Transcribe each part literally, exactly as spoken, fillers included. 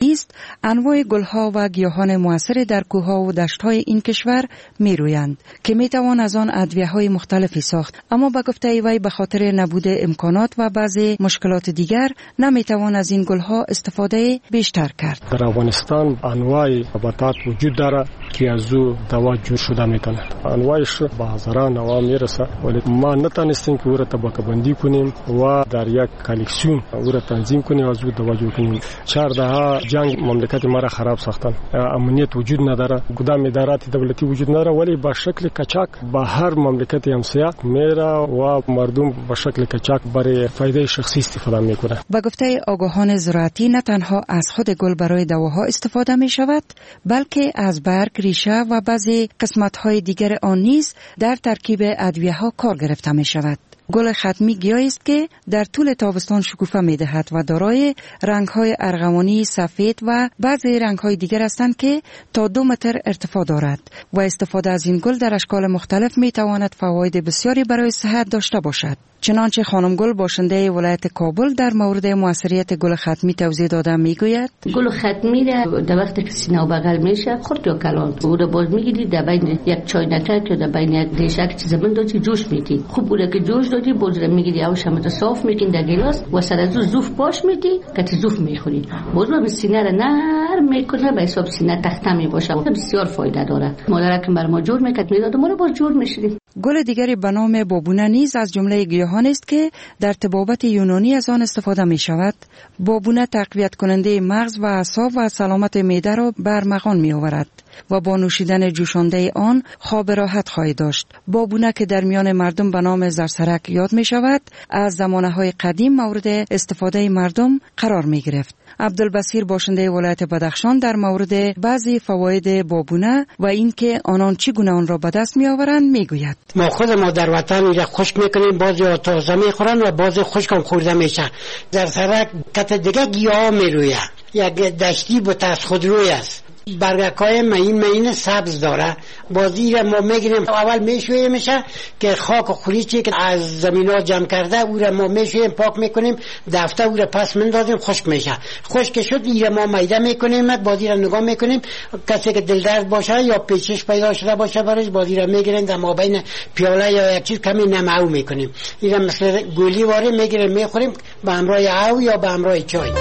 نیست، انواع گلها و گیاهان موثر در کوهها و دشت‌های این کشور میرویند که میتوان از آن ادویه‌های مختلفی ساخت، اما به گفته وی به خاطر نبود امکانات و بعضی مشکلات دیگر نمیتوان از این گلها استفاده بیشتر کرد. در افغانستان انواع نباتات وجود داره که از او دوا جور شده میتونه. انواعش به هزاران نوع میرسه، ولی ما نتونستیم که او را طبقه بندی کنیم و در یک کلکسیون او را تنظیم کنیم از او دوا جور کنیم. چهار دهه جنگ مملکت ما را خراب ساختن. امنیت وجود نداره، کدام ادارات دولتی وجود نداره، ولی به شکل کچاک به هر مملکت همسایه میره و مردم به شکل کچاک برای فایده شخصی استفاده میکنه. با گفته آگاهان زراعتی نه تنها از خود گل برای دواها استفاده می شود، بلکه از برگ، ریشه و بعضی قسمت‌های دیگر آن نیز در ترکیب ادویه‌ها کار گرفته می شود. گل ختمی گیاهی است که در طول تابستان شکوفه می دهد و دارای رنگ‌های ارغوانی، سفید و بعضی رنگ‌های دیگر هستند که تا دو متر ارتفاع دارد و استفاده از این گل در اشکال مختلف می تواند فواید بسیاری برای صحت داشته باشد. چنانچه خانم گل باشنده ولایت کابل در مورد موثریت گل ختمی توضیح داده میگوید: گل ختمی را در وقتی که سینه و بغل میشه خرد یا کلان او را باز میگیری در بین یک چاینکک یا در بین یک ریشه که چیز بندازی جوش میدی. خوب بوده که جوش دادی باز را میگیری او شمت صاف میکنی در گلاس و سر از زوف باش میدی که زوف میخوری. باز به سینه را نرم میکنه، به حساب سینه تخته میباشه، بسیار فایده داره. مادر که بر ما جور میکرد میداد ما را باز جور میشدیم. گل دیگری به نام بابونه نیز از جمله گیاهان است که در طبابت یونانی از آن استفاده می شود. بابونه تقویت کننده مغز و اعصاب و سلامت معده را برمغان می آورد و با نوشیدن جوشانده آن خواب راحت خواهی داشت. بابونه که در میان مردم به نام زرسرک یاد می شود، از زمانه های قدیم مورد استفاده مردم قرار می گرفت. عبدالبصیر باشنده ولایت بدخشان در مورد بعضی فواید بابونه و اینکه آنان چگونه آن را به دست می آورند می گوید: ما خود ما در وطن اینجا خشک میکنیم، بعضی تازه میخورن و بعضی خشک هم خورده میشه. در سرک کت دیگه گیاه میرویه، یک دشتی بوت از خودروی است، برگکای مهین مهین سبز داره. بازی را ما میگیریم اول میشویه میشه که خاک و خوریچی که از زمین ها جمع کرده او را ما میشوییم پاک میکنیم، دفته او را پس مندازیم خشک میشه. خشک شد این را ما میده میکنیم، بازی را نگاه میکنیم، کسی که دل درد باشه یا پیچش پیدا شده باشه برش بازی را میگیریم در ما بین پیاله یا یک چیز کمی نمو میکنیم. این را مثل گولی واره میگیریم میخوریم به همراه او یا به همراه چای.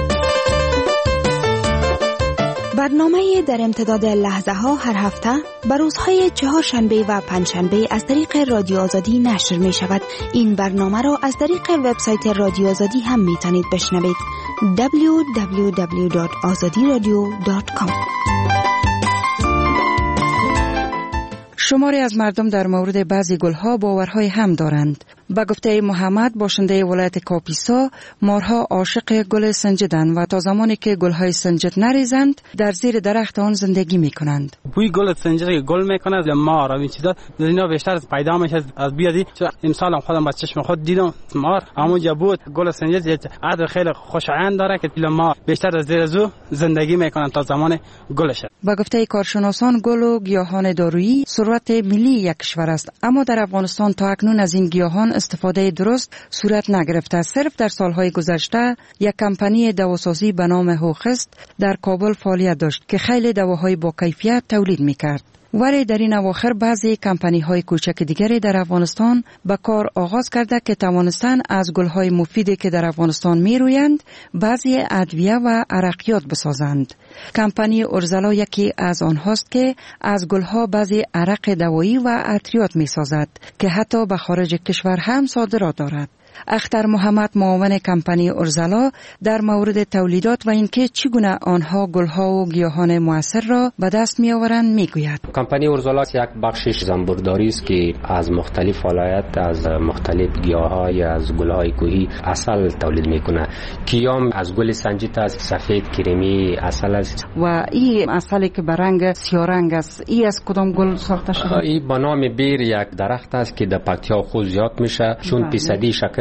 برنامه در امتداد لحظه ها هر هفته بر روزهای چهارشنبه و پنجشنبه از طریق رادیو آزادی نشر می شود. این برنامه را از طریق وبسایت رادیو آزادی هم می تونید بشنوید. دبلیو دبلیو دبلیو دات آزادی رادیو دات کام. شماری از مردم در مورد بعضی گلها باورهای هم دارند. با گفته محمد باشنده ولایت کاپیسا، مارها عاشق گل سنجدند و تا زمانی که گلهای سنجد نریزند در زیر درخت آن زندگی میکنند. بوی گل سنجد گل میکنه مار و این چیزا اینا بیشتر پیدا میشه از بیادی. امسال هم خودم با چشم خود دیدم مار همونجا بود. گل سنجد عطر خیلی خوشایند داره که ما بیشتر از زیر زو زندگی میکنن تا زمان گلش. با گفته کارشناسان گل و گیاهان دارویی ثروت ملی یک کشور است، اما در افغانستان تا اکنون از این گیاهان استفاده درست صورت نگرفته. صرف در سالهای گذشته یک کمپانی دواسازی به نام هوخست در کابل فعالیت داشت که خیلی دواهای با کیفیت تولید میکرد. ولی در این اواخر بعضی کمپانی های کوچک دیگری در افغانستان به کار آغاز کرده که توانستن از گلهای مفیدی که در افغانستان می رویند بعضی ادویه و عرقیات بسازند. کمپانی اورزلا یکی از آنهاست که از گلها بعضی عرق دوایی و عطریات می سازد که حتی به خارج کشور هم صادرات دارد. اختر محمد معاون کمپانی اورزلا در مورد تولیدات و اینکه چگونه آنها گلها و گیاهان موثر را به دست می آورند می گوید. کمپانی اورزلا یک بخشش زنبورداری است که از مختلف ولایت از مختلف گیاهای از گلهای کوهی عسل تولید میکنه. کیام از گل سنجد است، سفید کریمی عسل است. و این عسلی که به رنگ سیاه رنگ است، این از کدام گل ساخته شده؟ این به نام بیر یک درخت است که در پکتیا خود زیاد میشه، چون فیصدی شکر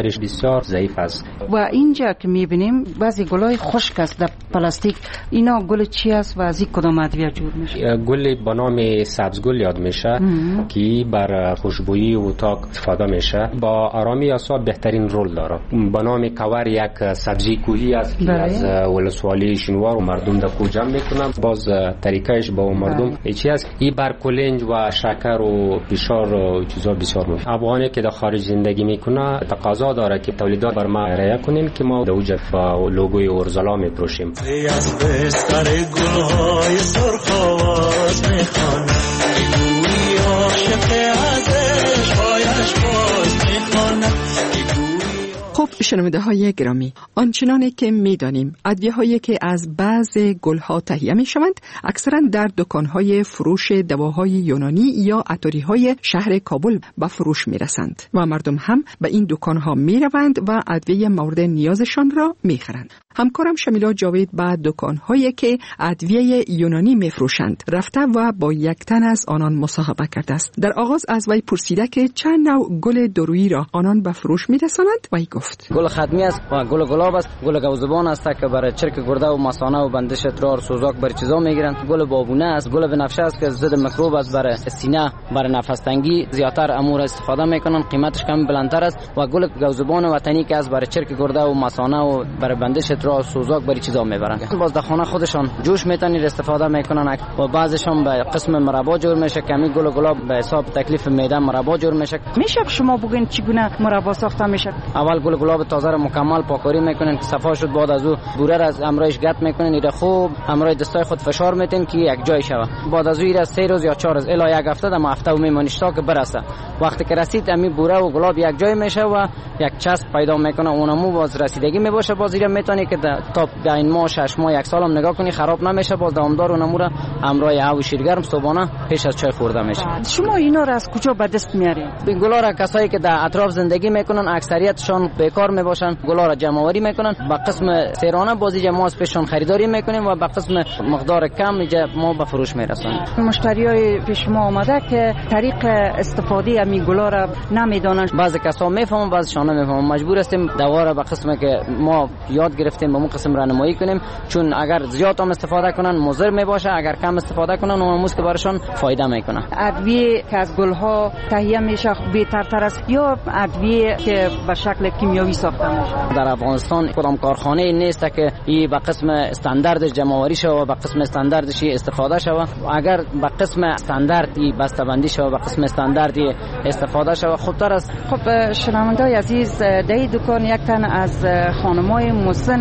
نگهداریش بسیار ضعیف است. و اینجا که میبینیم بعضی گلای خشک است در پلاستیک، اینا گل چی است و از این کدام ادویه جور میشه؟ گل به نام سبزگل یاد میشه که بر خوشبویی اتاق استفاده میشه. با آرامی اعصاب بهترین رول داره. به نام کاور یک سبزی کوهی است که از ولسوالی شینوار و مردم در کوه جمع میکنن. باز طریقش با مردم چی است؟ این بر کلنج و شکر و فشار و چیزا بسیار مفید. افغانی که در خارج زندگی میکنه تقاضا داره که تولیدات بر ما رعایت کنیم که ما در اوج با لوگوی اورزلا میفروشیم. از بستر گلهای سرخ آواز میخوانم، گویی عاشق ازش پایش باز میخوانم. خب شنونده های گرامی، آنچنانه که میدانیم ادویه هایی که از بعض گل ها تهیه می شوند اکثرا در دکان های فروش دواهای یونانی یا عطاری های شهر کابل به فروش می رسند و مردم هم به این دکان ها می روند و ادویه مورد نیازشان را می خرند. همکارم شمیلا جاوید به دکان هایی که ادویه یونانی می فروشند رفته و با یک تن از آنان مصاحبه کرده است. در آغاز از وی پرسیده که چند نوع گل دارویی را آنان به فروش می رسانند. وی گفت: گل ختمی است و گل گلاب است، گل گوزبان است که برای چرک گرده و مثانه و بندش ادرار سوزاک بر چیزا میگیرند. گل بابونه است، گل بنفشه است که ضد میکروب است، برای سینه، برای نفس تنگی زیاتر امور استفاده میکنن، قیمتش کم بلندتر است. و گل گوزبان وطنی که است برای چرک گرده و مثانه و برای بندش ادرار سوزاک بر چیزا میبرند. باز در خانه خودشان جوش میتونید استفاده میکنن و بعضشون به قسم مربا جور میشه. کمی گل گلاب به حساب تکلیف معده مربا جور میشه. میشه شما بگین چگونه مربا ساخته میشه؟ اول گل گلاب تازه را مکمل پاکاری میکنن که صفا شد، بعد از او بوره را از امرایش گت میکنن، ایره خوب امرای دستای خود فشار میتین که یک جای شوه. بعد از او ایره سه روز یا چهار روز الی یک هفته دم هفته و میمونیش تا که برسه. وقتی که رسید امی بوره و گلاب یک جای میشه و یک چسب پیدا میکنه، اونمو باز رسیدگی میباشه. باز ایره میتونی که تا بین ماه شش ماه یک سالم نگاه کنی خراب نمیشه. باز دوامدار اونمو را امرای هوا شیرگرم صبحانه پیش از چای خورده میشه. شما اینا را از کجا به دست میارین؟ این گلا را کسایی که در اطراف زندگی میکنن اکثریتشان بیکار میباشن، گلا را جمع آوری میکنن. با قسم سیرانه بازی ما از پیششون خریداری میکنیم و با قسم مقدار کم ما به فروش میرسونیم. مشتریای پیش ما آمده که طریق استفاده از گلا را نمیدونن. بعضی کسا میفهمن، بعضیشون نمیفهمن. مجبور هستیم دوا را به قسمی که ما یاد گرفتیم به اون قسم راهنمایی کنیم، چون اگر زیاد هم استفاده کنن مضر میباشه، اگر کم استفاده کنن اون موست براشون فایده میکنه. ادویه که از گلها تهیه میشه بهترتر است یا ادویه که به شکل کیمیایی ساخته میشه؟ در افغانستان کدام کارخانه نیست که این به قسم استانداردش جمع آوری شود و به قسم استانداردش استفاده شود. اگر به قسم استانداردی بسته‌بندی شود و به قسم استانداردی استفاده شود خوبتر است. خب شنونده‌های عزیز، در این دکان یک تن از خانم‌های مسن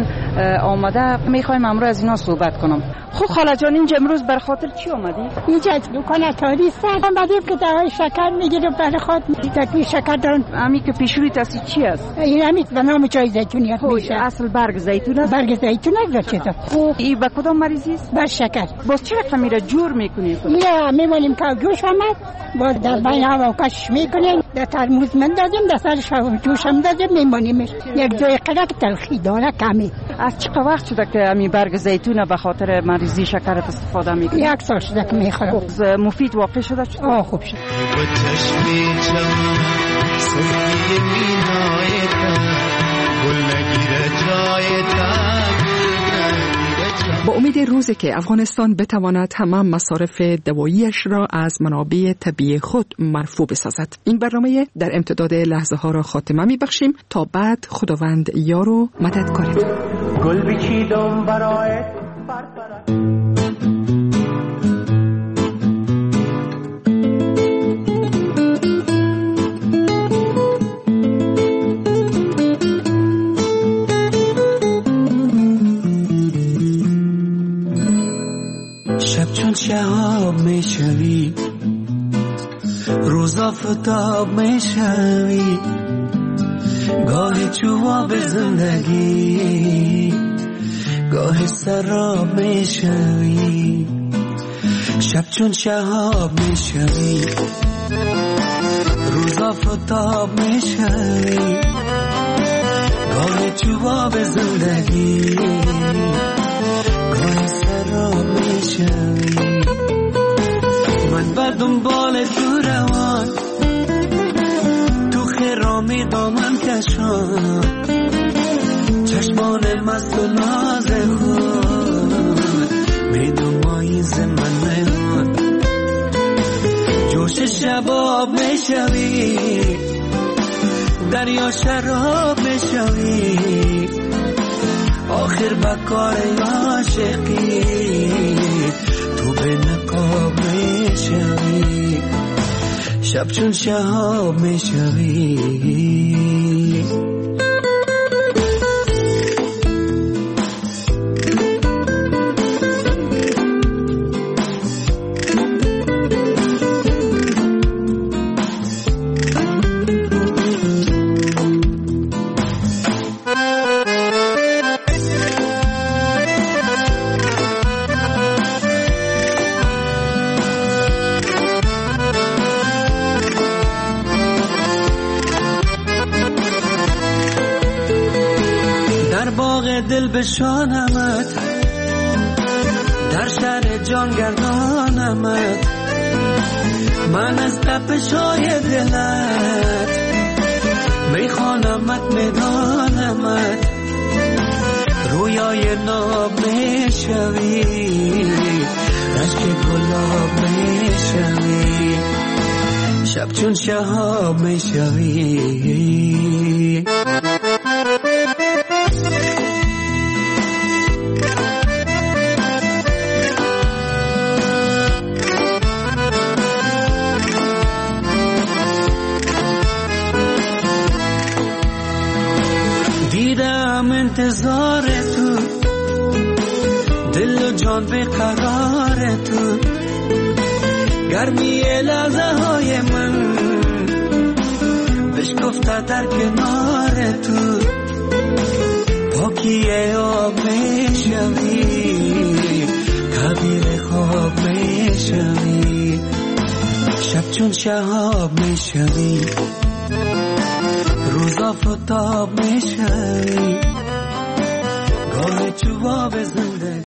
آمده، میخوایم امروز از اینا صحبت کنم. خب خاله جان، اینجا امروز بر خاطر چی آمدی؟ اینجا دکان عطاری است. آمدیم که دواهای شکر میگیره برای خود تکلیف شکر دارن. امی که پیشروی تاسی چی است؟ این امی به نام چای زیتونی میشه. اصل برگ زیتون است. برگ زیتون است چطور؟ خب این به کدام مریضی است؟ بر شکر. باز چرا خمیره جور میکنید؟ میره میمونیم که جوش آمد، باز در بین هوا کش میکنیم، در ترموز مندازیم، در سرش جوش هم دادیم میمونیمش. یک جای قلق تلخی داره کمی. از چه وقت شده که امی برگ زیتون به خاطر مریضی شکر استفاده میکنید؟ یک سال شده که میخورم. مفید واقع شده چطور؟ آه خوب شد. با امید روزی که افغانستان بتواند تمام مصارف دواییش را از منابع طبیعی خود مرفوع بسازد، این برنامه در امتداد لحظه ها را خاتمه می بخشیم. تا بعد خداوند یار و مددکارت. گل بچیدم برای شب چون شهاب میشوی، روزا فتاب میشوی، گاه جواب زندگی، گاه سراب میشوی. شب چون شهاب میشوی، روزا فتاب میشوی، گاه جواب زندگی، گاه سراب میشوی. من بر دنبال تو روان، تو خرامی دامن که چشم چشمان مست و ناز خود می‌نمایی ز من جوش شباب میشوی دریا شراب میشوی آخر بکار عاشقی تو به نقاب میشوی شب چون شهاب میشوی دل بشانمت در شهر جان گردانمت من از تپش‌های دلت میخوانمت میدانمت رویای ناب میشوی رشک گلاب میشوی شب چون شهاب میشوی انتظار تو دل و جان به قرار تو گرمی لحظه های من بشکفته در کنار تو پاکی آب میشوی تعبیر خواب میشوی شب چون شهاب میشوی روزا فتاب میشوی گاه چوبا بزن